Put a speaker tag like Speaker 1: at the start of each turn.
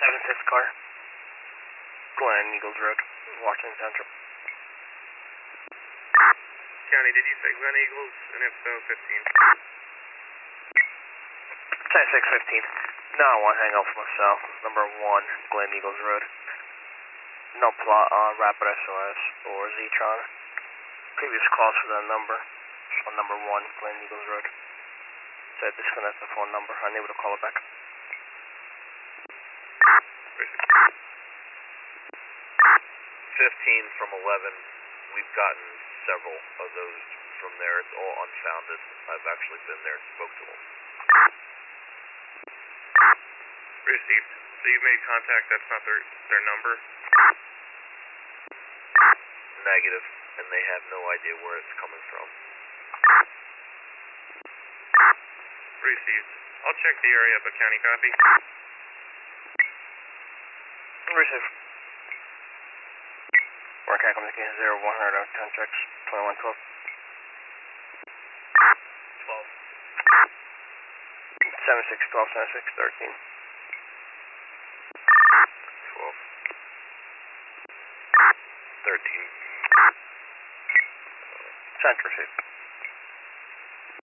Speaker 1: 7-6 car. Glen Eagles Road, Washington Central.
Speaker 2: County, did you say Glen Eagles, and if so, 15?
Speaker 1: 10-6-15. No, I want to hang out for myself. Number 1, Glen Eagles Road. No plot on Rapid SOS or Zetron. Previous calls for that number. On number 1, Glen Eagles Road. Said disconnect the phone number. Unable to call it back.
Speaker 2: 15 from 11. We've gotten several of those from there. It's all unfounded. I've actually been there and spoke to them. Received. So you made contact. That's not their number? Negative. And they have no idea where it's coming from. Received. I'll check the area, but county copy.
Speaker 1: Receive. Work communication 0100 out 10 checks 2112.
Speaker 2: 12.
Speaker 1: 7612 7613.
Speaker 2: 12. 13.
Speaker 1: Sent receive.